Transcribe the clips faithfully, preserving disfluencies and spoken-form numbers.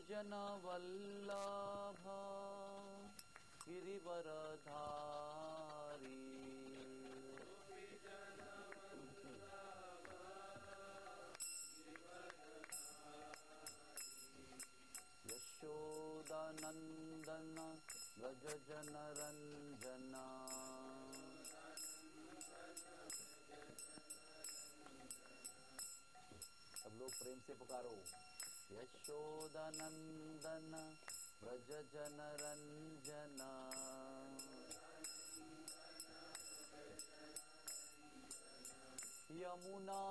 जन वल्लभ गिरिवरधारी यशोदानंदन व्रज जन रंजना सब लोग प्रेम से पुकारो यशोदानंदन व्रज जन रंजना यमुना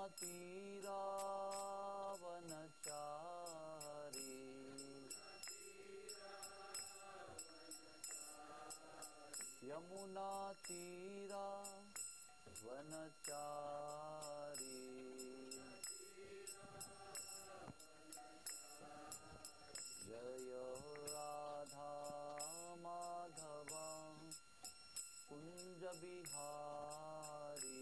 तीरावनचारी यमुना तीरा वनचारी जय राधा माधव कुंज बिहारी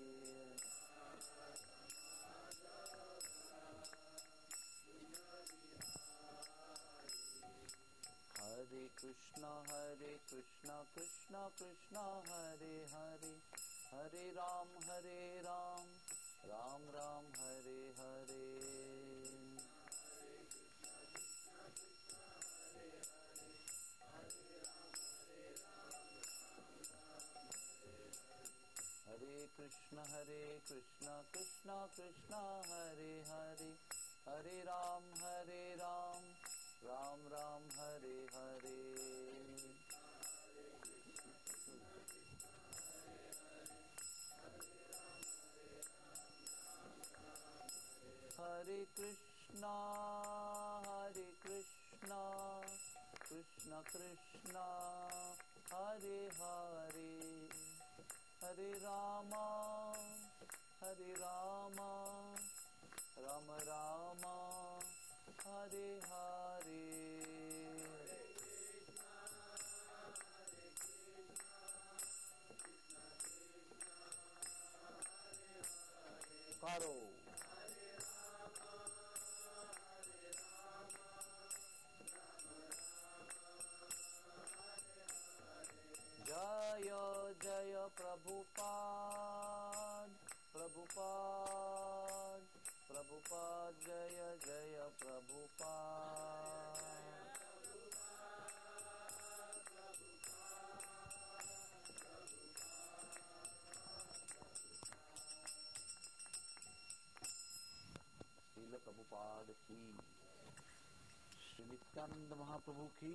हरे कृष्ण हरे कृष्ण कृष्ण कृष्ण हरे हरे हरे राम हरे राम राम राम हरे हरे हरे कृष्ण हरे कृष्ण कृष्ण कृष्ण हरे हरे हरे राम हरे राम राम राम हरे हरे हरे कृष्णा हरे कृष्णा कृष्ण कृष्णा हरे हरे हरे रामा हरे रामा राम रामा हरे हरे करो जय जय प्रभुपाद प्रभुपाद प्रभुपाद जय जय प्रभुपाद श्रील प्रभुपाद की श्री नित्यानंद महाप्रभु की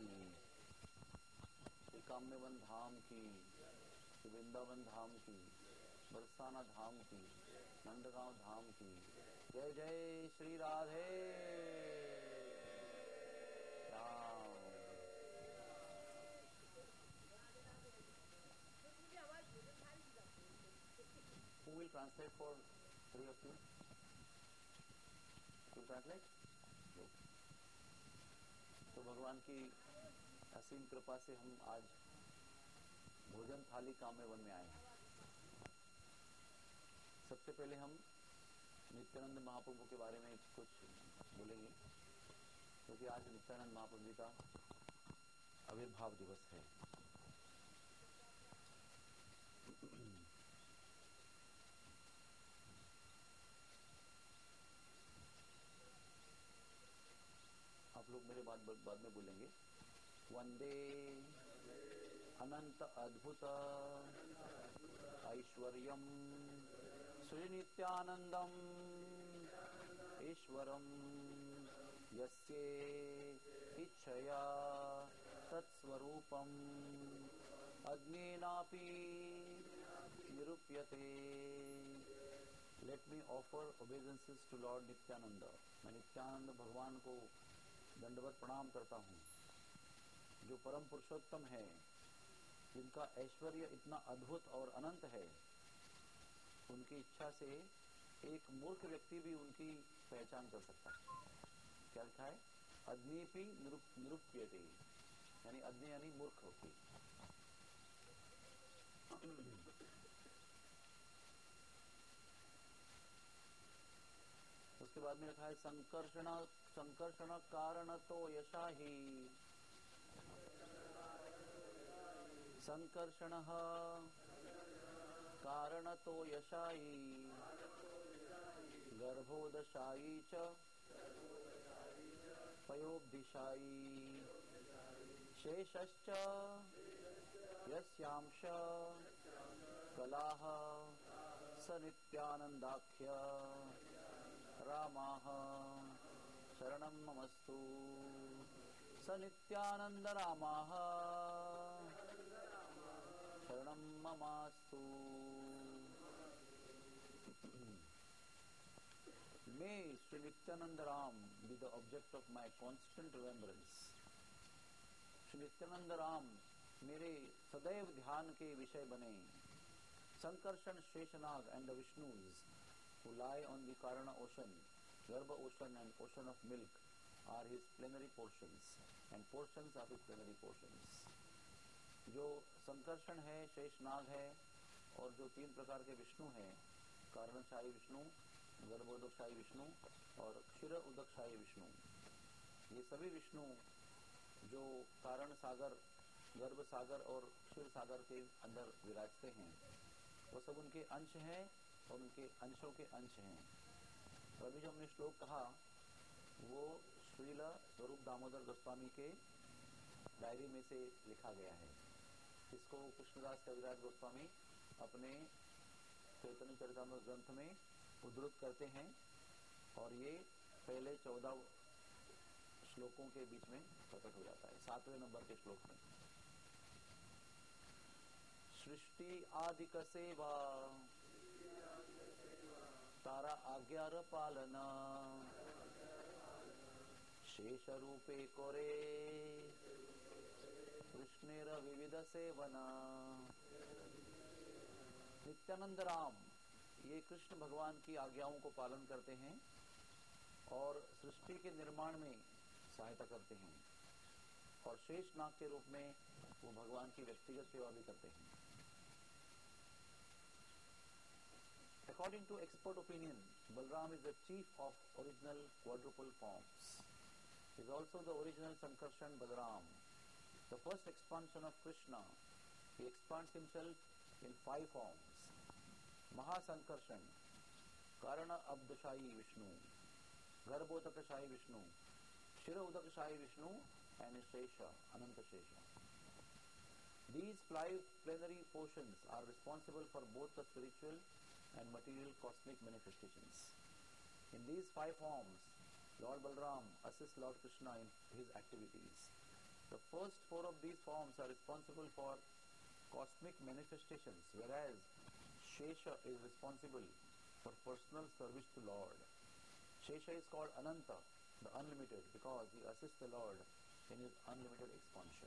श्री काम्यवन धाम की श्री वृंदावन धाम की बरसाना धाम की नंदगांव धाम की जय जय Shri Radhe Ram. Who will translate for three of you? To translate? No. तो भगवान की असीम कृपा से हम आज भोजन थाली काम्यवन में आए हैं। सबसे पहले हम नित्यानंद महाप्रभु के बारे में कुछ बोलेंगे क्योंकि आज नित्यानंद महाप्रभु जी का आविर्भाव दिवस है। आप लोग मेरे बाद बाद में बोलेंगे वंदे अनंत अद्भुत ऐश्वर्यम श्री नित्यानंदम ईश्वरम यस्ये इच्छया तत्स्वरूपम अज्ञेनापि निरूप्यते। Let me offer obeisances to lord Nityananda. मैं नित्यानंद भगवान को दंडवत प्रणाम करता हूँ जो परम पुरुषोत्तम है, जिनका ऐश्वर्य इतना अद्भुत और अनंत है। उनकी इच्छा से एक मूर्ख व्यक्ति भी उनकी पहचान कर सकता है। क्या लिखा है? अज्ञेपि निरूप्यते, यानी अज्ञे यानी मूर्ख होती। तो उसके बाद में लिखा है संकर्षण संकर्षण कारण तो यशा ही संकर्षण कारण तो यशाई गर्भोदशाई च पयोब्धिशाई शेषश्च यस्यांश कलाः स नित्यानंदाख्य रामाः शरणं ममस्तु स नित्यानंद रामाः शरणं ममास्तु। May Sri Nityananda Ram be the object of my constant remembrance. Sri Nityananda Ram मेरे सदैव ध्यान के विषय बने। Sankarshan Sheshnag and the Vishnus who lie on the Karana ocean, Garbha ocean and ocean of milk are his plenary portions and portions are his plenary portions. जो संकर्षण है, शेषनाग है और जो तीन प्रकार के विष्णु हैं, कारणशाही विष्णु, गर्भोदकशाही विष्णु और क्षीर उदकशाही विष्णु, ये सभी विष्णु जो कारण सागर, गर्भ सागर और क्षीर सागर के अंदर विराजते हैं, वो सब उनके अंश हैं और उनके अंशों के अंश हैं। तो अभी जो हमने श्लोक कहा वो श्रील स्वरूप दामोदर गोस्वामी के डायरी में से लिखा गया है। इसको कृष्णदास कविराज गोस्वामी अपने चैतन्य चरितामृत ग्रंथ में उद्धृत करते हैं और ये पहले चौदह श्लोकों के बीच में प्रकट हो जाता है, सातवें नंबर के श्लोक में। सृष्टि आदिक सेवा तारा आज्ञार पालना शेष रूपे कोरे कृष्णेर विविध सेवना। नित्यानंद राम ये कृष्ण भगवान की आज्ञाओं को पालन करते हैं और सृष्टि के निर्माण में सहायता करते हैं और शेष नाग के रूप में वो भगवान की व्यक्तिगत सेवा भी करते हैं। According to expert opinion, Balram is the chief of original quadruple forms. He is also the original Sankarshan Balaram, the first expansion of Krishna. He expands himself in five forms. Mahasankarshan, Karana Abdashayi Vishnu, Garbhodakashayi Vishnu, Shira Udakashayi Vishnu and Shesha, Ananta Shesha. These five plenary portions are responsible for both the spiritual and material cosmic manifestations. In these five forms, Lord Balram assists Lord Krishna in his activities. The first four of these forms are responsible for cosmic manifestations, whereas Shesha is responsible for personal service to Lord. Shesha is called Ananta, the unlimited, because he assists the Lord in his unlimited expansion.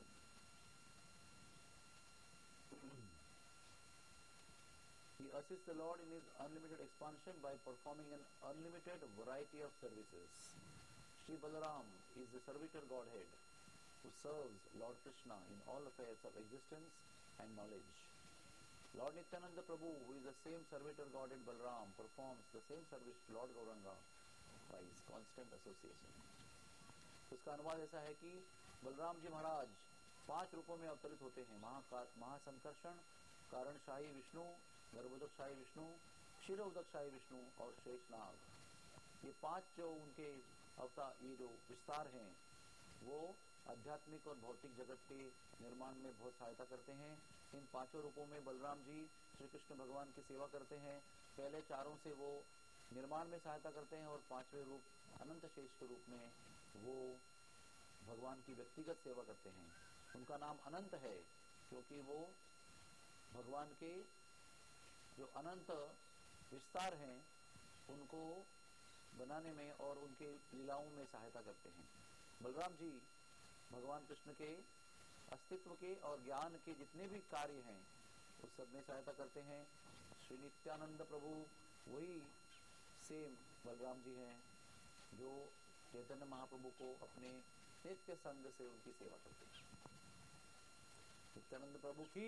He assists the Lord in his unlimited expansion by performing an unlimited variety of services. Sri Balaram is the servitor Godhead who serves Lord Krishna in all affairs of existence and knowledge. Lord Nityananda Prabhu, who is the same servitor Godhead Balaram, performs the same service to Lord Gauranga by his constant association. उसका अनुवाद ऐसा है कि बलराम जी महाराज पांच रूपों में अवतरित होते हैं। महासंकर्षण, कारणशाही विष्णु, गर्भोदकशाही विष्णु, क्षीर उदकशाही विष्णु और शेषनाग। ये पांच जो उनके अवतार, ये जो विस्तार हैं, वो आध्यात्मिक और भौतिक जगत के निर्माण में बहुत सहायता करते हैं। इन पांचों रूपों में बलराम जी श्री कृष्ण भगवान की सेवा करते हैं। पहले चारों से वो निर्माण में सहायता करते हैं और पांचवें रूप अनंत शेष के रूप में वो भगवान की व्यक्तिगत सेवा करते हैं। उनका नाम अनंत है क्योंकि वो भगवान के जो अनंत विस्तार हैं उनको बनाने में और उनके लीलाओं में सहायता करते हैं। बलराम जी भगवान कृष्ण के अस्तित्व के और ज्ञान के जितने भी कार्य हैं उस सब में सहायता करते हैं। श्री नित्यानंद प्रभु वही सेम बलराम जी हैं जो चैतन्य महाप्रभु को अपने नित्य संग से उनकी सेवा करते हैं। नित्यानंद प्रभु की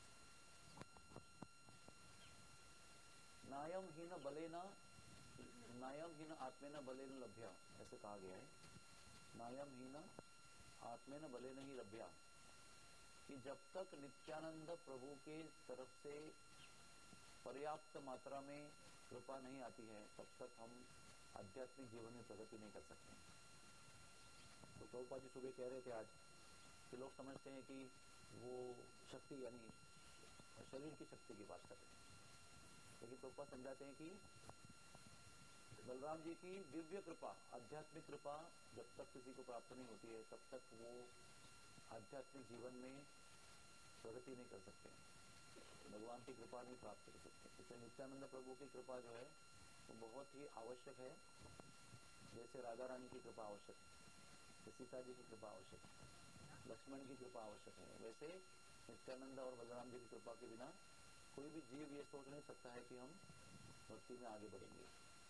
नायम हीन बलेना नायम हीन आत्मेन बलेन लभ्या, ऐसे कहा गया है। नायम हीन आत्मेन बलेन ही लभ्या, कि जब तक नित्यानंद प्रभु के तरफ से पर्याप्त मात्रा में कृपा नहीं आती है, तब तक हम आध्यात्मिक जीवन में प्रगति नहीं कर सकते। तो प्रभुपाद जी सुबह कह रहे थे आज कि लोग समझते हैं कि वो शक्ति यानी शरीर की शक्ति की बात कर रहे हैं, लेकिन प्रभुपाद समझाते हैं कि बलराम जी की दिव्य कृपा, आध्यात्मिक कृपा जब तक किसी को प्राप्त नहीं होती है, तब तक वो आध्यात्मिक जीवन में प्रगति नहीं कर सकते, भगवान की कृपा नहीं प्राप्त कर सकते। इसलिए नित्यानंद प्रभु की कृपा जो है वो बहुत ही आवश्यक है। जैसे राधा रानी की कृपा आवश्यक है, सीता जी की कृपा आवश्यक है, लक्ष्मण की कृपा आवश्यक है, वैसे नित्यानंद और बलराम जी की कृपा के बिना कोई भी जीव ये सोच नहीं सकता है कि हम भक्ति में आगे बढ़ेंगे।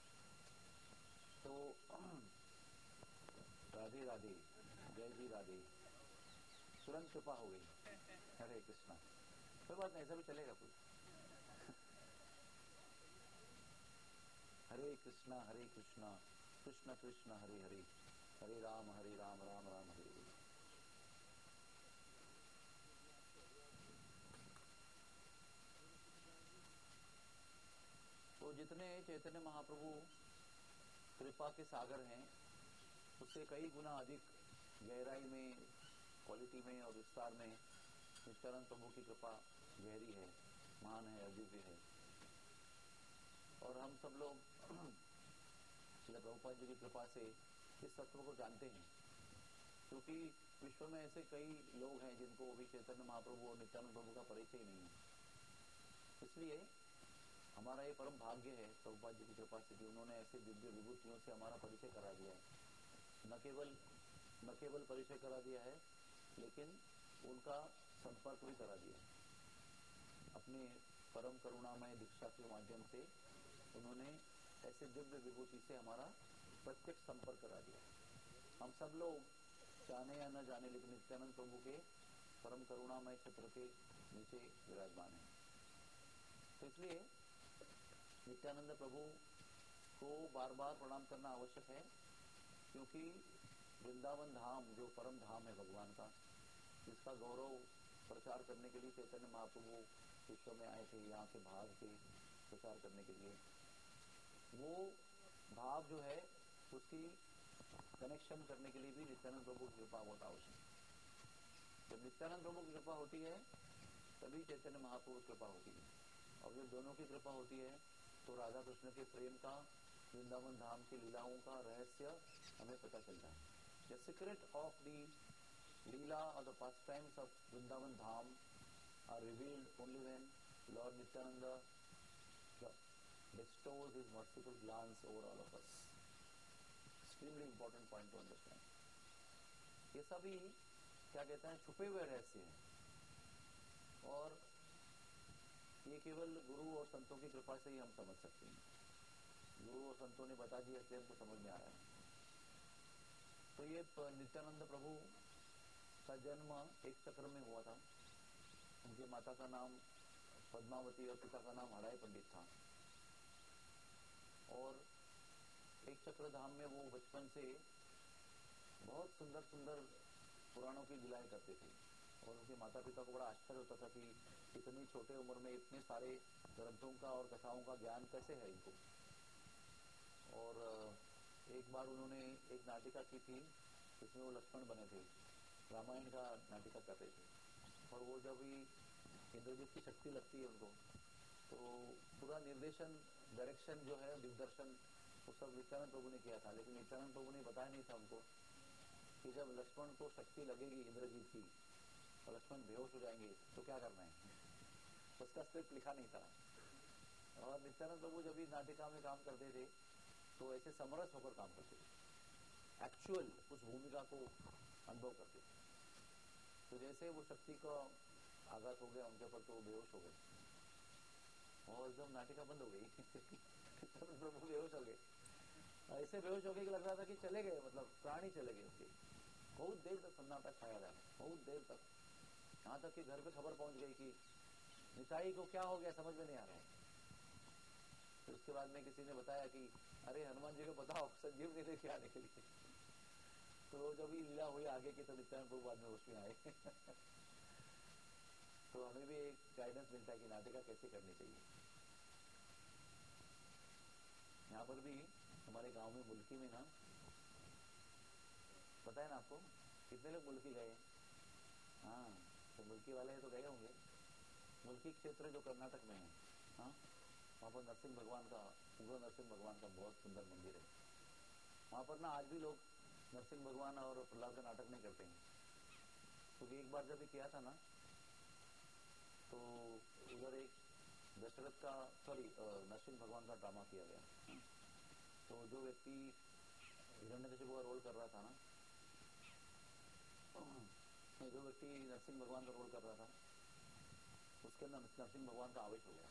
तो राधे राधे, जय जी राधे, तुरंत कृपा हो गई। हरे कृष्णा, कोई बात नहीं, ऐसा भी चलेगा कुछ। हरे कृष्णा हरे कृष्णा, कृष्ण कृष्ण हरे हरे, हरे राम हरे राम, राम राम हरे हरे। तो जितने चैतन्य महाप्रभु कृपा के सागर हैं, उससे कई गुना अधिक गहराई में, क्वालिटी में और विस्तार में नित्यानंद प्रभु की कृपा गहरी है, महान है, अद्वितीय है। और हम सब लोग श्रील प्रभुपाद जी की कृपा से इस तत्व को जानते हैं, क्योंकि विश्व में ऐसे कई लोग हैं जिनको अभी चैतन्य महाप्रभु और नित्यानंद प्रभु का परिचय ही नहीं है। इसलिए हमारा ये परम भाग्य है प्रभुपाद जी की कृपा से कि उन्होंने ऐसे दिव्य विभूतियों से हमारा परिचय करा दिया है। न केवल न केवल परिचय करा दिया है, लेकिन उनका संपर्क भी करा दिया है। अपने परम करुणामय दीक्षा के माध्यम से उन्होंने ऐसे दिव्य विभूति से हमारा प्रत्यक्ष संपर्क करा दिया। हम सब लोग जाने या न जाने, लेकिन नित्यानंद प्रभु के परम करुणामय छत्र के नीचे विराजमान है। तो इसलिए नित्यानंद प्रभु को बार बार प्रणाम करना आवश्यक है, क्योंकि वृंदावन धाम जो परम धाम है भगवान का, जिसका गौरव प्रचार करने के लिए चैतन्य महाप्रभु विश्व में आए थे, यहाँ के भाव के प्रचार करने के लिए, वो भाव जो है उसकी कनेक्शन करने के लिए भी नित्यानंद प्रभु की कृपा बहुत आवश्यक है। जब नित्यानंद प्रभु की कृपा होती है तभी चैतन्य महाप्रभु की कृपा होती है, और जब दोनों की कृपा होती है तो राधा कृष्ण के प्रेम का, वृंदावन धाम की लीलाओं का रहस्य हमें पता चलता है। The secret of the Leela or the pastimes of Vrindavan Dham are revealed only when Lord Nityananda bestows his merciful glance over all of us. Extremely important point to understand. ये सभी क्या कहते हैं, छुपे हुए रहस्य हैं, और ये केवल गुरु और संतों की कृपा से ही हम समझ सकते हैं। गुरु और संतों ने बता दिया इसलिए हमको समझ में आ रहा है। तो ये नित्यानंद प्रभु का जन्म एक चक्र में हुआ था। उनकी माता का नाम पद्मावती और पिता का नाम हड़ाई पंडित था, और एक चक्र धाम में वो बचपन से बहुत सुंदर सुंदर पुराणों की लीलाएं करते थे, और उनके माता पिता को बड़ा आश्चर्य होता था कि इतनी छोटे उम्र में इतने सारे ग्रंथों का और कथाओं का ज्ञान कैसे है इनको। और एक बार उन्होंने एक नाटिका की थी जिसमें वो लक्ष्मण बने थे, रामायण का नाटिका कर रहे थे, और वो जब भी इंद्रजीत की शक्ति लगती है उनको, तो पूरा निर्देशन, डायरेक्शन जो है, दिग्दर्शन, वो सब नित्यानंद प्रभु ने किया था। लेकिन नित्यानंद प्रभु ने बताया नहीं था उनको कि जब लक्ष्मण को शक्ति लगेगी इंद्रजीत की और लक्ष्मण बेहोश हो जाएंगे तो क्या करना है। उसका स्क्रिप्ट लिखा नहीं था। और नित्यानंद प्रभु जब भी नाटिका में काम करते थे तो ऐसे समरस होकर काम करते थे, एक्चुअल उस भूमिका को अनुभव करते थे। तो जैसे वो शक्ति का आघात हो गया उनके ऊपर तो वो बेहोश हो गए, और जब नाटिका बंद हो गई तो प्रभु बेहोश हो गए। ऐसे बेहोश हो गए कि लग रहा था कि चले गए, मतलब प्राण ही चले गए उनके। बहुत देर तक सन्नाटा छाया रहा, बहुत देर तक, यहाँ तक कि घर पे खबर पहुंच गई कि निताई को क्या हो गया, समझ में नहीं आ रहा है। फिर उसके बाद में किसी ने बताया कि अरे हनुमान जी को बताओ संजीवनी लेके आने के लिए। तो जब ये लीला हुई आगे की तो नित्यानंद प्रभु बाद में होश में आए। तो हमें भी एक गाइडेंस मिलता है कि नाटिका कैसे करनी चाहिए। यहाँ पर भी हमारे गांव में मुल्की में ना, पता है ना आपको कितने लोग मुल्की गए? हाँ, तो मुल्की वाले हैं तो गए होंगे। मुल्की क्षेत्र जो कर्नाटक में है, हाँ, वहाँ पर नरसिंह भगवान का, उग्र नरसिंह भगवान का बहुत सुंदर मंदिर है। वहाँ पर ना आज भी लोग नरसिंह भगवान और प्रहलाद का नाटक नहीं करते हैं, क्योंकि तो एक बार जब ये किया था ना, तो उधर एक दशरथ का, सॉरी नरसिंह भगवान का ड्रामा किया गया। तो जो व्यक्ति हिरण्यकशिपु का रोल कर रहा था ना, जो व्यक्ति नरसिंह भगवान का रोल कर रहा था, उसके अंदर नरसिंह भगवान का आवेश हो गया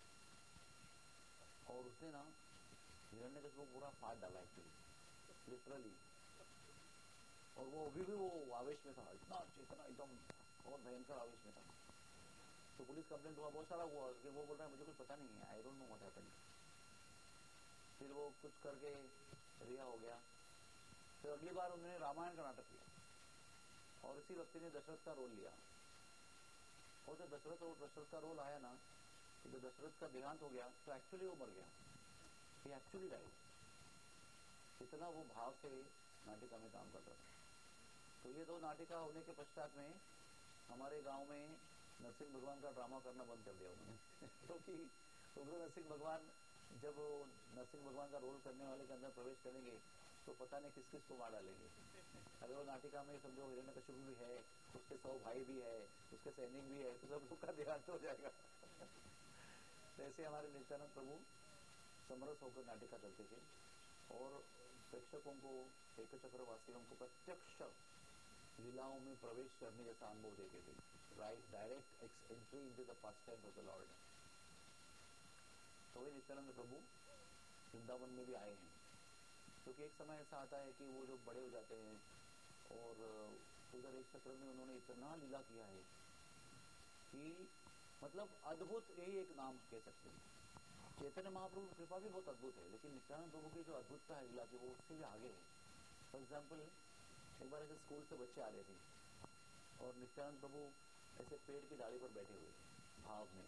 और उसने ना हिरण्यकशिपु को पूरा फाड़ डाला एक्चुअली, लिटरली। और वो अभी भी वो आवेश में था, इतना चेतना एकदम बहुत भयंकर आवेश में था। तो पुलिस कंप्लेंट हुआ, बहुत सारा हुआ कि वो बोल रहा है मुझे कुछ पता नहीं है, I don't know what happened. फिर वो कुछ करके रिहा हो गया। फिर अगली बार उन्होंने रामायण का नाटक किया और इसी व्यक्ति ने दशरथ का रोल लिया। और जब दशरथ और दशरथ का रोल आया ना, जब दशरथ का देहांत हो गया तो एक्चुअली वो मर गया, ही एक्चुअली डाइड। इतना वो भाव से नाटिका में काम करता था। तो ये दो नाटिका होने के पश्चात में हमारे गांव में नरसिंह भगवान का ड्रामा करना बंद कर दिया उन्होंने। क्योंकि उग्र नरसिंह भगवान जब नरसिंह भगवान का रोल करने वाले के अंदर प्रवेश करेंगे तो पता नहीं किस किस को मार डालेंगे। अगर वो नाटिका में समझो हिरण्यकशिपु भी है, उसके सौ भाई भी है, उसके सैनिक भी है, तो सब लोग का देहांत हो जाएगा। ऐसे हमारे नित्यानंद प्रभु समरस होकर नाटिका करते थे और प्रेक्षकों को, एक चक्र वासियों को प्रत्यक्ष लीलाओं में प्रवेश करने जैसा अनुभव देते थे। Right, direct entry into the pastimes of the lord. तो वे नित्यानंद प्रभु वृंदावन में भी आए हैं, क्योंकि एक समय ऐसा आता है कि वो जो बड़े हो जाते हैं और उधर एक चक्र में उन्होंने इतना लीला किया है कि मतलब अद्भुत, यही एक नाम कह सकते हैं। चैतन्य महाप्रभु की कृपा भी बहुत अद्भुत है, लेकिन नित्यानंद प्रभु की जो अद्भुतता है लीला की वो उससे भी आगे है। फॉर एग्जाम्पल, एक बार ऐसे स्कूल से बच्चे आ रहे थे और नित्यानंद प्रभु ऐसे पेड़ की डाली पर बैठे हुए भाव में,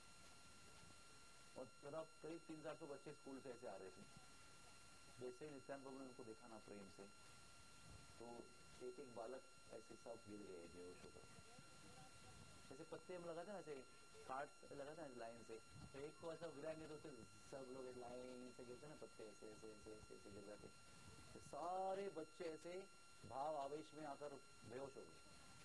और करीब तीन चार सौ बच्चे स्कूल से ऐसे आ रहे थे। जैसे ही नित्यानंद प्रभु ने उनको देखा ना प्रेम से, तो एक एक बालक ऐसे सब गिर गए बेहोश होकर। जैसे पत्ते हम लगाते हैं, ऐसे कार्ड्स लगाते हैं लाइन से, तो एक को ऐसा गिराएंगे तो फिर सब लोग एक लाइन से गिरते ना पत्ते, ऐसे ऐसे ऐसे ऐसे ऐसे गिर जाते। तो सारे बच्चे ऐसे भाव आवेश में आकर बेहोश हो गए।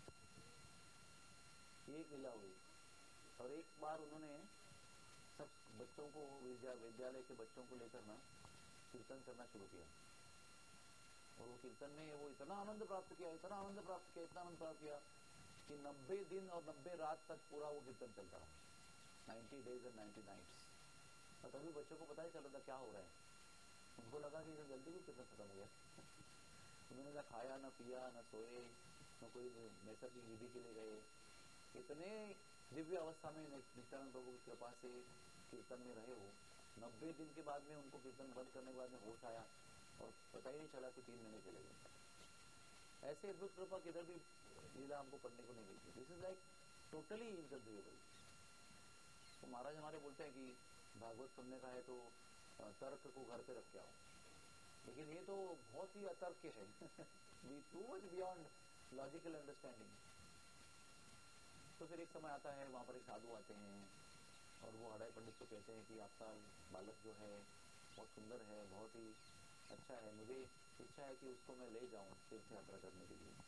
एक लीला हुई और एक बार उन्होंने सब बच्चों को, विद्यालय के बच्चों को लेकर ना कीर्तन करना शुरू किया और वो कीर्तन में वो इतना आनंद प्राप्त किया, इतना आनंद प्राप्त किया, इतना आनंद प्राप्त किया कि नब्बे दिन और नब्बे रात तक पूरा वो कीर्तन चलता रहा, ninety days and ninety nights. और तभी बच्चों को पता ही चला था क्या हो रहा है। उनको लगा कि जल्दी भी कीर्तन खत्म हो गया। उन्होंने ना खाया, ना पिया, ना सोए, न कोई नैसर्गिक विधि के लिए गए। इतने दिव्य अवस्था में नित्यानंद प्रभु की कृपा से कीर्तन में रहे हो। नब्बे दिन के बाद में उनको कीर्तन बंद करने के बाद में होश आया और पता ही नहीं चला कि तीन महीने चले गए। ऐसे अद्भुत कृपा किधर भी लीला हमको पढ़ने को नहीं मिलती। This is like totally inconceivable. तो महाराज हमारे बोलते हैं कि भागवत सुनने का है तो तर्क को घर पे रख के आओ, लेकिन ये तो बहुत ही अतर्क है। We too much beyond logical understanding. तो फिर एक समय आता है, वहां पर एक साधु आते हैं और वो हड़ाई पंडित को कहते हैं कि आपका बालक जो है बहुत सुंदर है, बहुत ही अच्छा है, मुझे इच्छा है कि उसको मैं ले जाऊं तीर्थ यात्रा करने के लिए।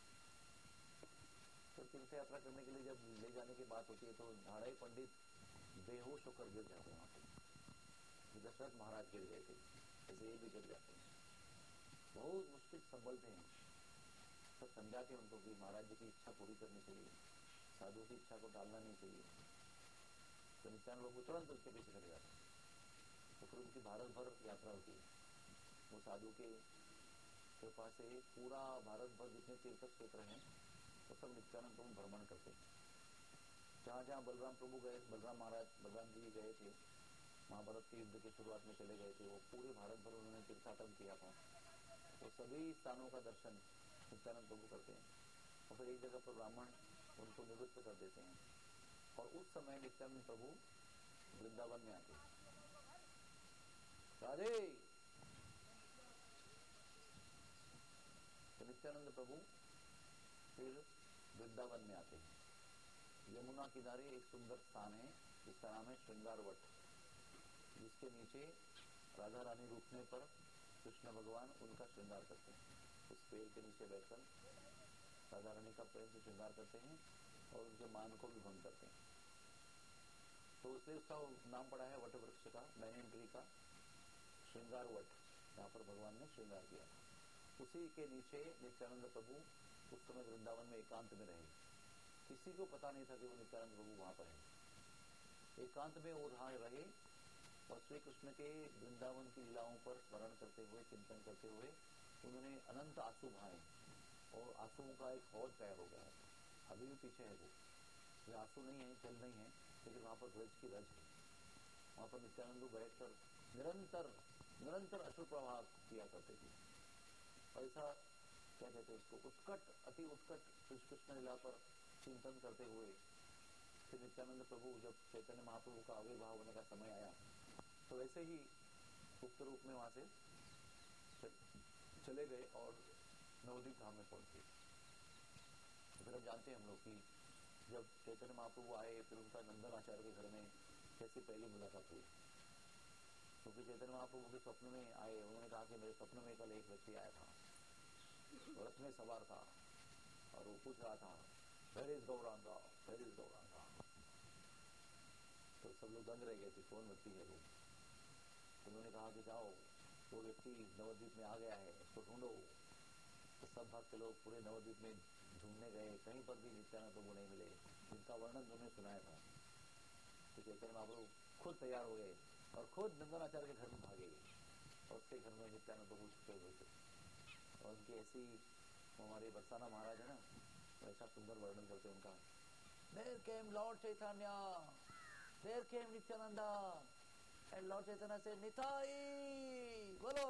तो तीर्थ यात्रा करने के लिए जब ले जाने की बात होती है तो हड़ाई पंडित बेहोश होकर गिर जाते हैं वहां पर। दशरथ महाराज गिर गए थे, ऐसे ये भी गिर जाते हैं। बहुत मुश्किल संभलते हैं, सब समझाते हैं उनको कि महाराज जी की इच्छा पूरी करनी चाहिए, साधु की इच्छा को टालना नहीं चाहिए। तो नित्यानंद प्रभु तुरंत उसके पीछे चले जाते हैं। तो फिर उनकी भारत भर यात्रा होती है। वो साधु के कृपा से पूरा भारत भर जितने तीर्थ क्षेत्र हैं वो सब नित्यानंद प्रभु भ्रमण करते हैं। जहाँ जहाँ बलराम प्रभु गए, बलराम महाराज, बलराम जी गए थे, महाभारत के युद्ध की शुरुआत में चले गए थे, वो पूरे भारत भर उन्होंने तीर्थाटन किया था। वो सभी स्थानों का दर्शन नित्यानंद प्रभु करते हैं और फिर एक जगह पर ब्राह्मण उनको निवृत्त कर देते हैं और उस समय नित्यानंद प्रभु वृंदावन में आते हैं। राधे तो नित्यानंद प्रभु फिर वृंदावन में आते हैं। यमुना किनारे एक सुंदर स्थान है जिसका नाम है श्रृंगार वट, जिसके नीचे राधा रानी रुकने पर कृष्ण भगवान उनका श्रृंगार करते हैं। उस पेड़ के नीचे बैठकर राधा रानी का प्रेम से श्रृंगार करते हैं और उनके मान को भी भंग करते हैं। तो उससे उसका नाम पड़ा है वट वृक्ष का, बैनियन ट्री का, श्रृंगार वट, जहाँ पर भगवान ने श्रृंगार किया था। उसी के नीचे नित्यानंद प्रभु उस समय वृंदावन में एकांत में रहे। किसी को पता नहीं था कि वो नित्यानंद प्रभु वहां पर है। एकांत में वो वहां रहे और श्री कृष्ण के वृंदावन की लीलाओं पर स्मरण करते हुए, चिंतन करते हुए उन्होंने अनंत आंसू बहाए और आंसुओं का एक हौज तैयार हो गया। अभी भी पीछे है वो, ये आंसू नहीं है, जल नहीं है, लेकिन वहां पर ब्रज की रज है। वहां पर नित्यानंद बैठकर निरंतर निरंतर अश्रु प्रवाह किया करते थे। ऐसा क्या कहते हैं उसको, उत्कट, अति उत्कट कृष्ण लीला पर चिंतन करते हुए फिर नित्यानंद प्रभु जब चैतन्य महाप्रभु का आविर्भाव होने का समय आया तो वैसे ही गुप्त रूप में वहां से चले गए और नवद्वीप धाम में पहुंचे। फिर अब जानते हैं हम लोग कि जब चैतन्य महाप्रभु आए फिर उनका नंदन आचार्य के घर में कैसी पहली मुलाकात हुई। क्योंकि चैतन्य महाप्रभु के स्वप्न में आए, उन्होंने कहा कि मेरे स्वप्न में कल एक व्यक्ति आया था, रथ में सवार था और वो पूछ रहा था where is Gauranga, where is Gauranga. तो सब लोग दंग रह गए थे, कौन व्यक्ति है वो। तो उन्होंने कहा कि जाओ, वो व्यक्ति नवद्वीप में आ गया है, उसको ढूंढो। तो सब भक्त लोग पूरे नवद्वीप में ढूंढने गए, कहीं पर भी नित्यानंद प्रभु नहीं मिले, जिनका वर्णन उन्होंने सुनाया था। तो चैतन्य महाप्रभु खुद तैयार हो गए और खुद नंदनाचार्य के घर में भागे और उसके घर में नित्यानंद प्रभु छुपे हुए थे। और उनकी ऐसी, हमारे बरसाना महाराज है ना, ऐसा सुंदर वर्णन करते उनका। There came Lord Chaitanya, there came Nityananda, and Lord Chaitanya said, Nitai बोलो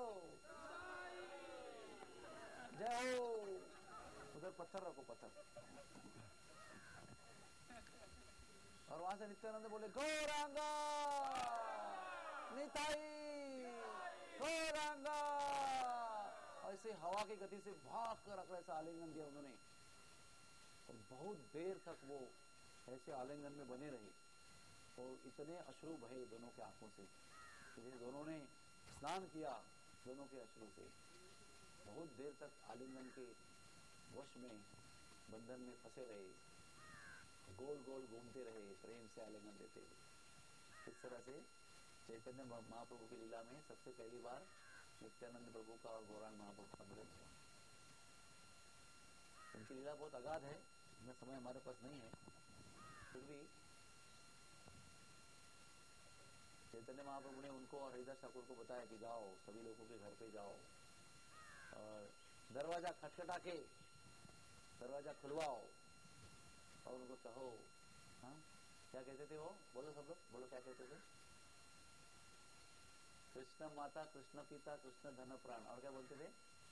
जय हो। उधर पत्थर रखो, पत्थर। और वहां से नित्यानंद बोले गौरांगा निताई गौरांगा। ऐसे हवा की गति से भाग कर ऐसा आलिंगन दिया उन्होंने और बहुत देर तक वो ऐसे आलिंगन में बने रहे और इतने अश्रु बहे दोनों के आंखों से, जैसे दोनों ने स्नान किया दोनों के अश्रु से। बहुत देर तक आलिंगन के वश में, बंधन में फंसे रहे, गोल गोल घूमते रहे, प्रेम से आलिंगन देते हुए। इस तरह से चैतन्य महाप्रभु की लीला में सबसे पहली बार नित्यानंद प्रभु का और गौरांग महाप्रभु का मिलन हुआ। उनकी लीला बहुत अगाध है, इतना समय हमारे पास नहीं है, फिर भी चैतन्य महाप्रभु ने उनको और हरिदास ठाकुर को बताया कि जाओ, सभी लोगों के घर पे जाओ और दरवाजा खटखटा के दरवाजा खुलवाओ और उनको कहो, हाँ क्या कहते थे वो, बोलो सब लोग बोलो, क्या कहते थे? कृष्ण माता, कृष्ण पिता, कृष्ण धन प्राण, और क्या बोलते थे?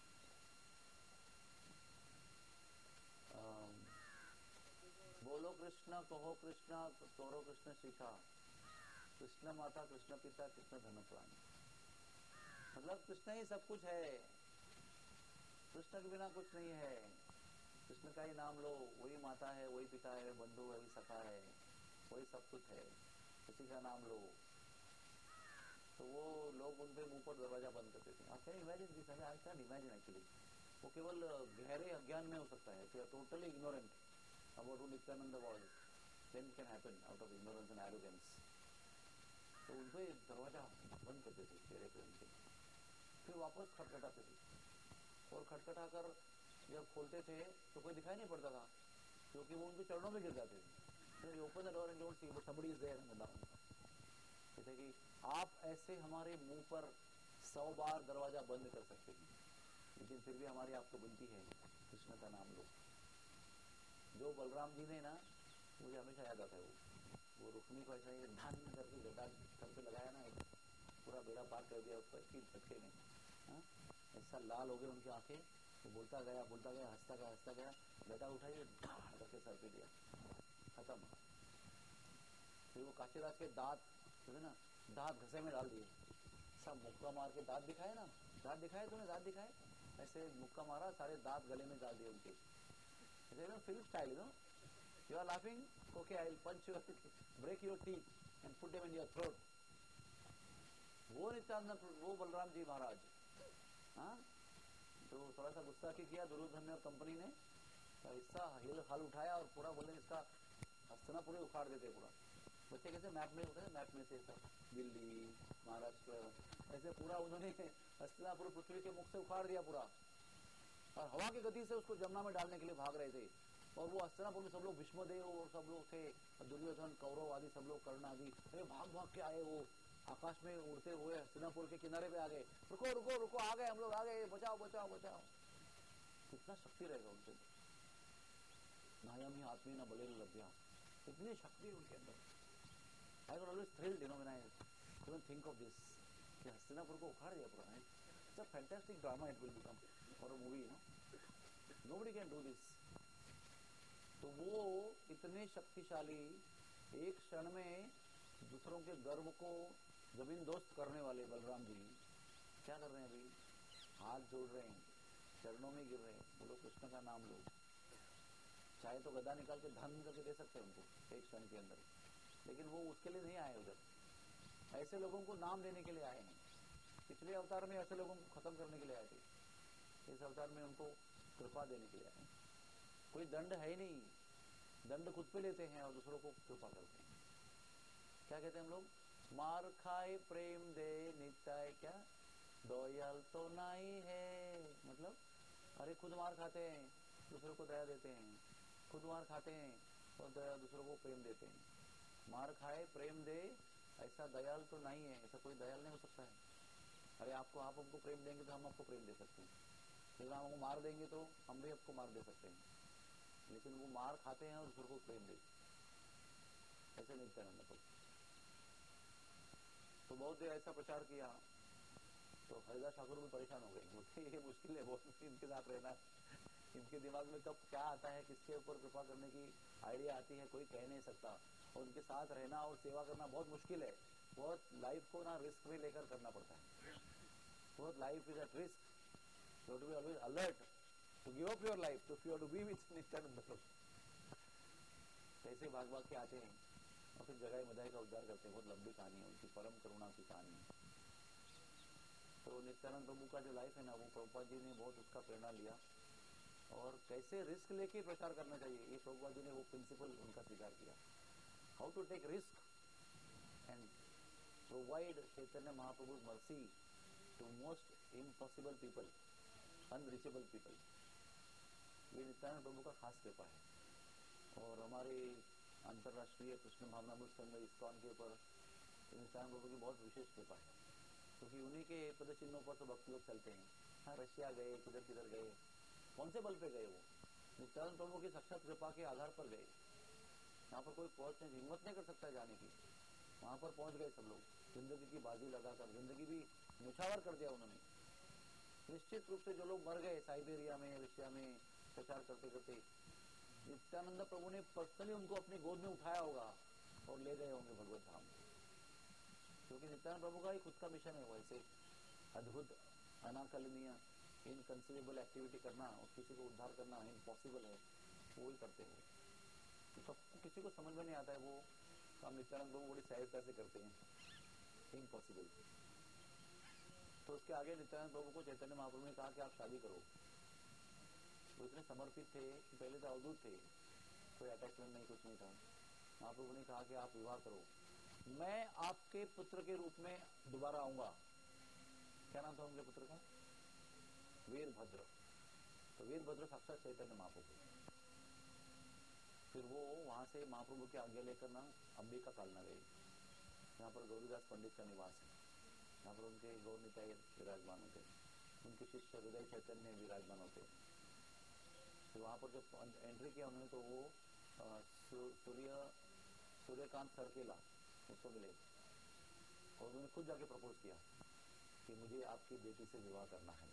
बोलो कृष्ण, कहो कृष्ण, तोरो कृष्ण शिखा, कृष्ण माता, कृष्ण पिता, कृष्ण धन प्राण। मतलब कृष्ण ही सब कुछ है, कृष्ण के बिना कुछ नहीं है। कृष्ण का ही नाम लो, वही माता है, वही पिता है, बंधु है, वही सखा है, वही सब कुछ है, किसी का नाम लो। तो वो लोग उनके मुंह पर दरवाजा बंद करते थे। आप can imagine this, I can imagine actually. वो केवल गहरे अज्ञान में हो सकता है, तो totally ignorant about who Nityananda was, then can happen out of ignorance and arrogance. तो उनको दरवाजा बंद करते थे चेहरे पे उनके, फिर वापस खटखटाते थे और खटखटा कर जब खोलते थे तो कोई दिखाई नहीं पड़ता था क्योंकि वो उनके चरणों में गिर जाते थे। Open the door and don't see but somebody is there in the down. जैसे कि आप ऐसे हमारे मुंह पर सौ बार दरवाजा बंद कर सकते हैं, लेकिन फिर भी हमारी आपको बनती है कृष्ण का नाम लो। जो बलराम जी ने ना, मुझे हमेशा याद आता है वो वो रुक्मी को ऐसा ही धान करके गड्ढा सर पे लगाया ना, पूरा बेड़ा पार कर दिया उसको एक झटके में। हाँ, ऐसा लाल हो गए उनकी आंखें। वो बोलता गया बोलता गया हंसता गया हंसता गया, गड्ढा उठाइए ढाड़ करके सर पे दिया, खत्म। फिर वो काशीराज के दांत है ना, दांत घसे में डाल दिए, सब मुक्का मार के दांत दिखाए ना, दांत दिखाए तूने, दांत दिखाए, ऐसे मुक्का मारा, सारे दांत गले में डाल दिए उनके, film style no. You are laughing, okay I will punch your, break your teeth and put them in your throat. वो नित्यानंद, वो बलराम जी महाराज, हाँ, तो थोड़ा सा गुस्सा की किया दुर्योधन ने और कंपनी ने, तो ऐसा हिल हल उठाया और पूरा बोले इसका हस्तिनापुर ही उखाड़ देते पूरा। बच्चे कैसे मैप में होते हैं, मैप में से सब दिल्ली महाराष्ट्र ऐसे पूरा उन्होंने हस्तिनापुर पृथ्वी के मुख से उखाड़ दिया पूरा, और हवा की गति से उसको जमुना में डालने के लिए भाग रहे थे। और वो हस्तिनापुर में सब लोग भीष्मदेव और सब लोग थे, दुर्योधन कौरव आदि सब लोग, कर्ण आदि, अरे भाग भाग के आए, वो आकाश में उड़ते हुए हस्तिनापुर के किनारे पे आ गए, रुको रुको रुको, आ गए हम लोग, आ गए, बचाओ बचाओ बचाओ। कितना शक्ति रहेगा उनके अंदर, नायम ही आत्मी न बले लभ्या, इतनी शक्ति उनके अंदर। I got always thrilled you know when I even think of this, कि हस्तिनापुर को उखाड़ दिया पूरा। It's a fantastic drama it will become for a movie, you know, nobody can do this. तो वो इतने शक्तिशाली, एक क्षण में दूसरों के गर्व को जमींदोस्त करने वाले बलराम जी क्या कर रहे हैं, अभी हाथ जोड़ रहे हैं, चरणों में गिर रहे हैं, बोलो कृष्ण का नाम लो। चाहे तो गदा निकाल के धन करके दे सकते हैं उनको एक क्षण के अंदर, लेकिन वो उसके लिए नहीं आए उधर, ऐसे लोगों को नाम देने के लिए आए हैं। पिछले अवतार में ऐसे लोगों को खत्म करने के लिए आए थे, इस अवतार में उनको कृपा देने के लिए आए हैं। कोई दंड है ही नहीं, दंड खुद पे लेते हैं और दूसरों को कृपा करते हैं। क्या कहते हैं हम लोग, मार खाए प्रेम दे नित्य, क्या दयाल तो नहीं है, मतलब अरे खुद मार खाते हैं, दूसरों को दया देते हैं, खुद मार खाते हैं और दया दूसरों को प्रेम देते हैं। मार खाए प्रेम दे, ऐसा दयाल तो नहीं है, ऐसा कोई दयाल नहीं हो सकता है। अरे आपको, आप हमको प्रेम देंगे तो हम आपको प्रेम दे सकते हैं, लेकिन हम हमको मार देंगे तो हम भी आपको मार दे सकते हैं, लेकिन वो मार खाते हैं और दूसरों को प्रेम देते, ऐसे नित्यानंद प्रभु। तो बहुत देर ऐसा प्रचार किया तो हरिदास ठाकुर भी परेशान हो गए, बोलते ये मुश्किल है बहुत इनके साथ रहना, इनके दिमाग में कब क्या आता है, किसके ऊपर कृपा करने की आइडिया आती है, कोई कह नहीं सकता, और उनके साथ रहना और सेवा करना बहुत मुश्किल है। बहुत लाइफ को ना रिस्क में लेकर करना पड़ता है, बहुत life is at risk, you have to be always alert to give up your life to you to be with Nityananda Prabhu. कैसे भाग भाग के आते हैं और फिर जगाई मदाई का उद्धार करते हैं, बहुत लंबी कहानी है उनकी, परम करुणा की कहानी है। तो नित्यानंद प्रभु का जो लाइफ है ना, वो प्रभुपाद जी ने बहुत उसका प्रेरणा लिया, और कैसे रिस्क लेके प्रचार करना चाहिए, ये प्रभुपाद जी ने वो प्रिंसिपल उनका स्वीकार किया, how to take risk and provide Chaitanya Mahaprabhu mercy to most impossible people, unreachable people. ये नित्यानंद प्रभु का खास कृपा है। और हमारे अंतर्राष्ट्रीय कृष्ण भावनामृत संघ इस्कॉन के ऊपर नित्यानंद प्रभु की बहुत विशेष कृपा है, क्योंकि उन्हीं के पद चिन्हों पर तो भक्त लोग चलते हैं। हाँ, रशिया गए, किधर किधर गए, कौन से बल पे गए, वो नित्यानंद प्रभु की साक्षात कृपा के आधार पर गए। यहाँ पर कोई पहुंचने हिम्मत नहीं कर सकता जाने की, वहां पर पहुंच गए सब लोग, जिंदगी की बाजी लगाकर, जिंदगी भी न्यौछावर कर दिया उन्होंने। निश्चित रूप से जो लोग मर गए साइबेरिया में, रशिया में प्रचार करते करते, नित्यानंद प्रभु ने पर्सनली उनको अपनी गोद में उठाया होगा और ले गए होंगे भगवत धाम, क्योंकि नित्यानंद प्रभु का ही खुद का मिशन है, वैसे अद्भुत अनाकलनीय इनकंसीवेबल एक्टिविटी करना और किसी को उद्धार करना इम्पॉसिबल है, वो ही करते हैं। तो सबको किसी को समझ में नहीं आता है, वो काम नित्यानंद प्रभु बड़ी सहजता से करते हैं, इम्पॉसिबल। तो उसके आगे नित्यानंद प्रभु को चैतन्य महाप्रभु ने कहा कि आप शादी करो। वो इतने समर्पित थे कि पहले तो अवधूत थे, कोई अटैचमेंट नहीं, कुछ नहीं था। महाप्रभु ने कहा कि आप विवाह करो, मैं आपके पुत्र के रूप में दोबारा आऊंगा। क्या नाम था उनके पुत्र का? वीरभद्र। तो वीरभद्र साक्षात चैतन्य महाप्रभु। फिर वो वहां से महाप्रभु की आज्ञा लेकर ना अंबिका कालना गए, यहाँ पर गौरीदास पंडित का निवास है, यहाँ पर उनके गौर निताई विराजमान होते, उनके शिष्य हृदय चैतन्य विराजमान होते। फिर वहां पर जब एंट्री किया उन्होंने तो वो सूर्य सूर्यकांत सरकेला उसको मिले और उन्होंने खुद जाके प्रपोज किया कि मुझे आपकी बेटी से विवाह करना है।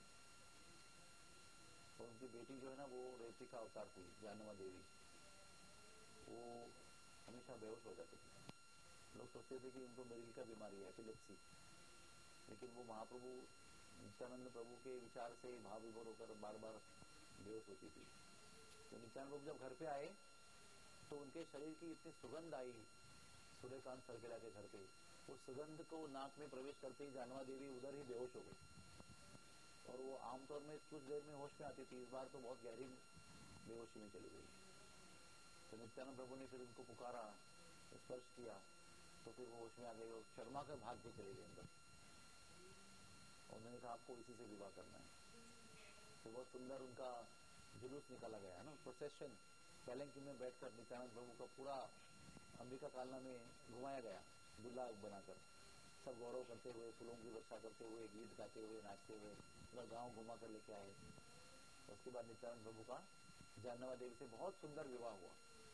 और उनकी बेटी जो है ना वो रेतिका अवतार थी, जानवा देवी। वो हमेशा बेहोश हो जाती थी। लोग सोचते थे कि उनको मृग का बीमारी है, एपिलेप्सी, लेकिन वो महाप्रभु नित्यानंद प्रभु के विचार से भाव विभोर होकर बार बार बेहोश होती थी। तो नित्यानंद प्रभु जब घर पे आए तो उनके शरीर की इतनी सुगंध आई सूर्यकांत सरकेला के घर पे, उस सुगंध को नाक में प्रवेश करते ही जानवा देवी उधर ही बेहोश हो गई। और वो आमतौर में कुछ देर में होश में आती थी, इस बार तो बहुत गहरी बेहोशी में चली गई। तो नित्यानंद प्रभु ने फिर उनको पुकारा, स्पर्श किया, तो फिर वो होश में आ गई और शर्मा कर भाग के चले गए अंदर। उन्होंने कहा आपको इसी से विवाह करना है। तो बहुत सुंदर उनका जुलूस निकाला गया है ना, प्रोसेशन, पैलेंकी में बैठकर नित्यानंद प्रभु का पूरा अंबिका कालना में घुमाया गया, दूल्हा बनाकर, सब गौरव करते हुए, फूलों की वर्षा करते हुए, गीत गाते हुए, नाचते हुए पूरा गांव घुमा कर लेके आए। उसके बाद नित्यानंद प्रभु का जानवा देवी से बहुत सुंदर विवाह हुआ।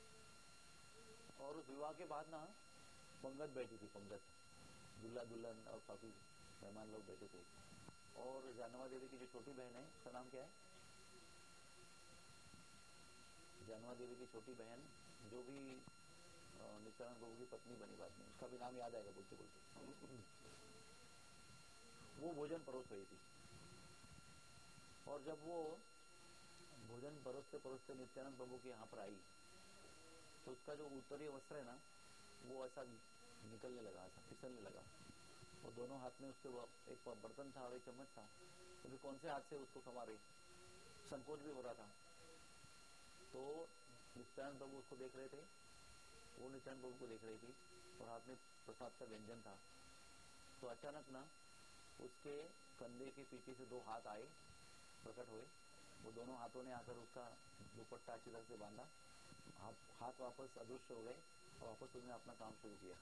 और उस विवाह के बाद ना पंगत बैठी थी, पंगत, दूल्हा दुल्हन और काफी मेहमान लोग बैठे थे। और जानवा देवी की जो छोटी बहन है, उसका नाम क्या है? जानवा देवी की छोटी बहन जो भी नित्यानंद प्रभु की पत्नी बनी बाद में, उसका भी नाम याद आएगा बोलते बोलते। वो भोजन परोस रही थी और जब वो भोजन परोसते परोसते नित्यानंद प्रभु के यहाँ पर आई तो उसका जो उत्तरीय वस्त्र है ना वो ऐसा निकलने लगा, ऐसा फिसलने लगा। वो दोनों हाथ में उसके एक बर्तन था और एक चम्मच था, तो फिर कौन से हाथ से उसको संभाल रही, संकोच भी हो रहा था। तो नित्यानंद प्रभु उसको देख रहे थे, वो नित्यानंद प्रभु को देख रही थी और हाथ में प्रसाद का व्यंजन था। तो अचानक ना उसके कंधे के पीछे से दो हाथ आए, प्रकट हुए। वो दोनों हाथों ने आकर उसका दुपट्टा अच्छी तरह से बांधा, हाथ वापस अदृश्य हो गए और वापस उसने अपना काम शुरू किया।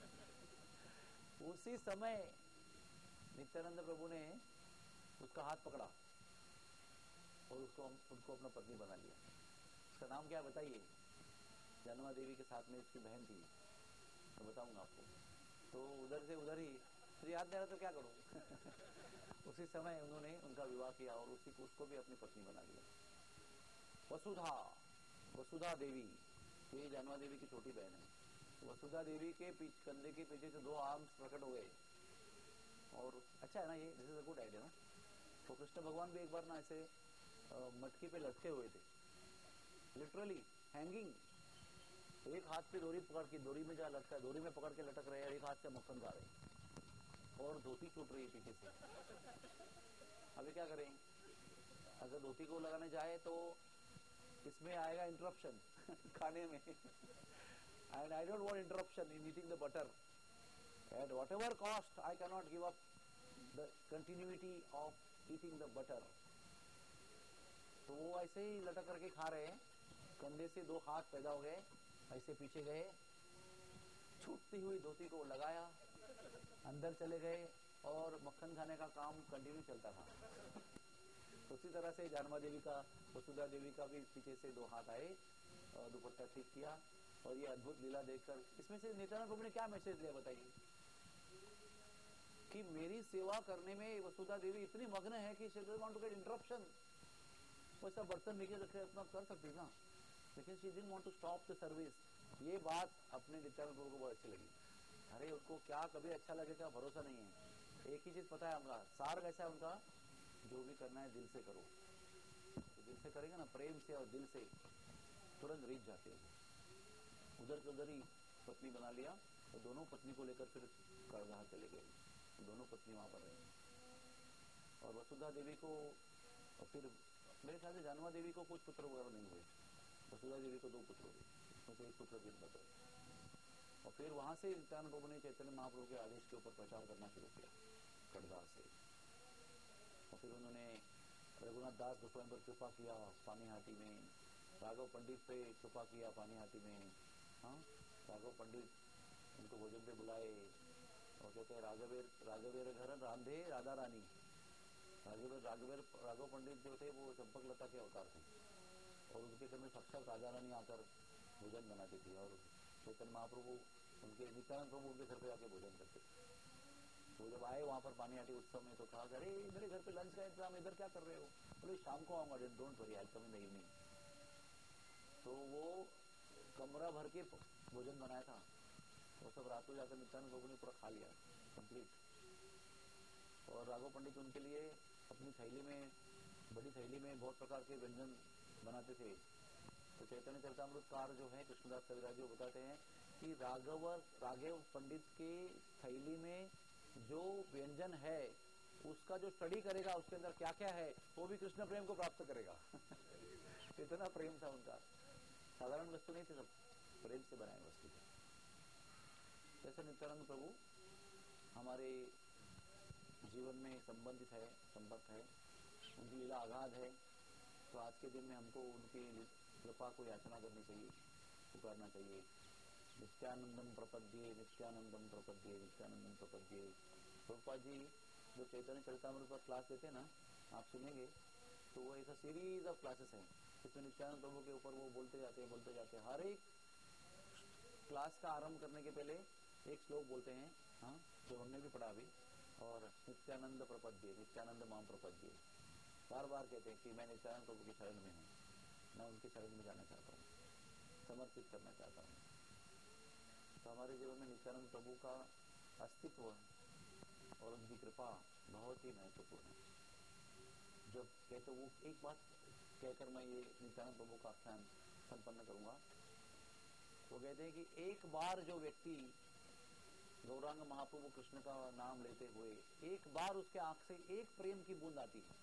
उसी समय नित्यानंद प्रभु ने उसका हाथ पकड़ा और उसको उनको अपना पत्नी बना लिया। उसका नाम क्या है बताइए? जानवा देवी के साथ में उसकी बहन थी, तो बताऊंगा आपको। तो उधर से उधर ही, तो याद नहीं रहा तो क्या करूं। उसी समय उन्होंने उनका विवाह किया और उसी को उसको भी अपनी पत्नी बना लिया। वसुधा, वसुधा देवी, ये जानवा देवी की छोटी बहन है। वसुधा देवी के कंधे के पीछे से दो आर्म्स प्रकट हो गए। और अच्छा है ना, ये this is a good idea ना। तो कृष्ण भगवान भी एक बार ना ऐसे मटकी पे लटके हुए थे, लिटरली हैंगिंग, एक हाथ पे डोरी पकड़ के, डोरी में जा लटका, डोरी में पकड़ के लटक रहे हैं, एक हाथ से मक्खन खा रहे और धोती छूट रही है पीछे से। अभी क्या करें? अगर धोती को लगाने जाए तो इसमें आएगा इंटरप्शन खाने में। And I don't want interruption in eating the butter. At whatever cost, I cannot give up the continuity of eating the butter. तो वो ऐसे ही लटक करके खा रहे हैं, कंधे से दो हाथ पैदा हो गए, ऐसे पीछे गए, छूटती हुई धोती को लगाया, अंदर चले गए और मक्खन खाने का काम कंटिन्यू चलता था। तो उसी तरह से जानवा देवी का, वसुधा देवी का भी पीछे से दो हाथ आए और दुपट्टा ठीक किया। और ये अद्भुत लीला देखकर इसमें से नित्यानंद प्रभु ने क्या मैसेज दिया बताइए? कि मेरी सेवा करने में वसुधा देवी इतनी मग्न है कि she doesn't want to get interruption. वो ऐसा बर्तन नीचे रखे अपना कर सकती ना, लेकिन she didn't want to stop the service. ये बात अपने नित्यानंद प्रभु को बहुत अच्छी लगी। अरे उसको क्या कभी अच्छा लगेगा भरोसा नहीं है। एक ही चीज पता है हमारा, सार कैसा है उनका, जो भी करना है दिल से करो। तो दिल से करेंगे ना, प्रेम से और दिल से, तुरंत रीच जाते हो। उधर से उधर ही पत्नी बना लिया और दोनों पत्नी को लेकर फिर करगाह चले गए। दोनों पत्नी वहां पर रही और वसुधा देवी को, और फिर मेरे ख्याल से जानवा देवी को कुछ पुत्र वगैरह नहीं हुए, वसुधा देवी को दो पुत्र हुए, उसमें एक पुत्र वीरभद्र। और फिर वहां से नित्यानंद प्रभु ने चैतन्य महाप्रभु के आदेश के ऊपर प्रचार करना शुरू किया करगाह से। और फिर उन्होंने रघुनाथ दास गोस्वामी पर कृपा किया पानीहाटी में, राघव पंडित पे कृपा किया पानीहाटी में। हाँ, राघव पंडित उनको भोजन पे बुलाए और कहते हैं राघवेर राघवेर घर रांधे राधा रानी। राघवेर राघवेर राघव पंडित जो थे वो चंपक लता के अवतार थे और उनके घर में साक्षात राधा रानी आकर भोजन बनाती थी और चैतन्य महाप्रभु उनके नित्यानंद प्रभु उनके घर पे जाके भोजन करते थे। वो जब आए वहां पर पानीहाटी उत्सव में तो कहा, अरे मेरे घर पे लंच का इंतजाम, इधर क्या कर रहे हो? बोले शाम को आऊंगा, don't worry, I come in the evening. तो वो कमरा भर के भोजन बनाया था, वो सब रात को जाकर नित्यानंद प्रभु ने पूरा खा लिया कंप्लीट। और राघव पंडित उनके लिए अपनी थैली में, बड़ी थैली में बहुत प्रकार के व्यंजन बनाते थे। तो चैतन्य चरितामृत कार जो है कृष्णदास कविराज जी बताते हैं कि राघव राघव पंडित के थैली में जो व्यंजन है उसका जो स्टडी करेगा उसके अंदर क्या क्या है वो भी कृष्ण प्रेम को प्राप्त करेगा। इतना प्रेम था उनका, साधारण वस्तु नहीं थी, सब प्रेम से बनाए वस्तु थे। जैसे नित्यानंद प्रभु हमारे जीवन में संबंधित है, संबद्ध है, उनकी लीला आगाध है। तो आज के दिन में हमको उनकी कृपा को याचना करनी चाहिए, पुकारना चाहिए। नित्यानंदम प्रपद्ये, नित्यानंदम प्रपद्ये, नित्यानंदम प्रपद्ये। प्रभुपाद जी जो चैतन्य चरितामृत पर क्लास देते हैं ना, आप सुनेंगे तो वो ऐसा सीरीज ऑफ क्लासेस हैं, इसमें नित्यानंद प्रभु के ऊपर वो बोलते जाते हैं बोलते जाते हैं। हर एक क्लास का आरंभ करने के पहले एक श्लोक बोलते हैं, हाँ, जो हमने भी पढ़ा अभी, और नित्यानंद प्रपद्ये, नित्यानंद माम प्रपद्ये। बार बार कहते हैं कि मैं नित्यानंद प्रभु के शरण में हूँ, मैं उनके शरण में जाना चाहता हूँ, समर्पित करना चाहता हूँ। तो हमारे जीवन में नित्यानंद प्रभु का अस्तित्व और उनकी कृपा बहुत ही महत्वपूर्ण है। जब कहते वो एक बात कहकर मैं ये नित्यानंद प्रभु का आख्यान संपन्न करूंगा, वो कहते हैं कि एक बार जो व्यक्ति गौरांग महाप्रभु कृष्ण का नाम लेते हुए एक बार उसके आंख से एक प्रेम की बूंद आती है,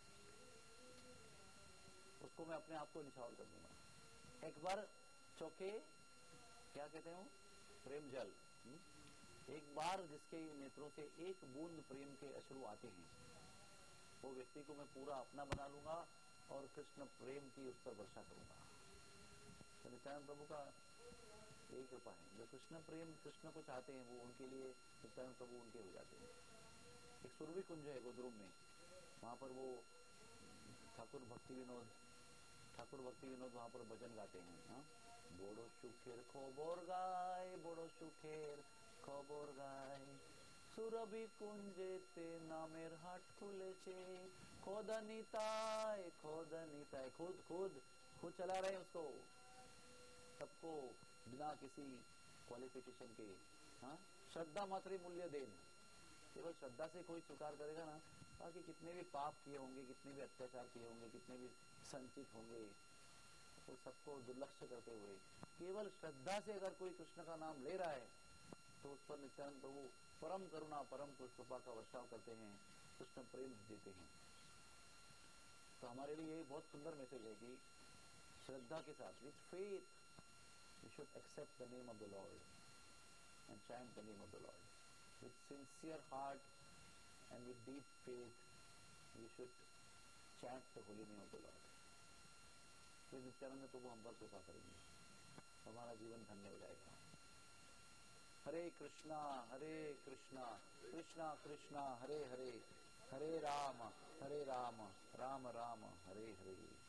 उसको मैं अपने आप को निछावर कर दूंगा। एक बार चौके क्या कहते हैं वो, प्रेम जल। एक बार जिसके नेत्रों से एक बूंद प्रेम के अश्रु आते हैं, वो व्यक्ति को मैं पूरा अपना बना लूंगा और कृष्ण प्रेम की उस पर वर्षा करूंगा। तो नित्यानंद प्रभु का यही कृपा है, जो कृष्ण प्रेम कृष्ण को चाहते हैं वो उनके लिए नित्यानंद प्रभु उनके हो जाते हैं। एक सुरभि कुंज है गोद्रुम में, वहां पर वो ठाकुर भक्ति विनोद ठाकुर भक्ति विनोद वहां पर भजन गाते हैं। हाँ, बड़ो सुखेर खबर गाय, बड़ो सुखेर खबर गाय, सुरभि कुंजेते नामेर हाट खुलेছে, खोदा निताय खोदा निताय। खुद खुद खुद चला रहे हैं उसको, सबको बिना किसी क्वालिफिकेशन के। हाँ, श्रद्धा मात्र मूल्य देन, केवल श्रद्धा से कोई स्वीकार करेगा ना, बाकी कितने भी पाप किए होंगे, कितने भी अत्याचार किए होंगे, कितने भी संचित होंगे, तो सबको दुर्लक्ष्य करते हुए केवल श्रद्धा से अगर कोई कृष्ण का नाम ले रहा है तो उस पर नित्यानंद प्रभु परम करुणा परम कृपा का वर्षाव करते हैं, कृष्ण प्रेम देते हैं। तो हमारे लिए ये बहुत सुंदर मैसेज है कि श्रद्धा के साथ, with faith we should accept the name of the Lord and chant the name of the Lord. With sincere heart and with deep faith, we should chant the holy name of the Lord. फिर नित्यानंद प्रभु हम पर कृपा करेंगे, हमारा जीवन धन्य हो जाएगा। हरे कृष्णा हरे कृष्णा कृष्णा कृष्णा हरे हरे, हरे राम हरे राम राम राम हरे हरे।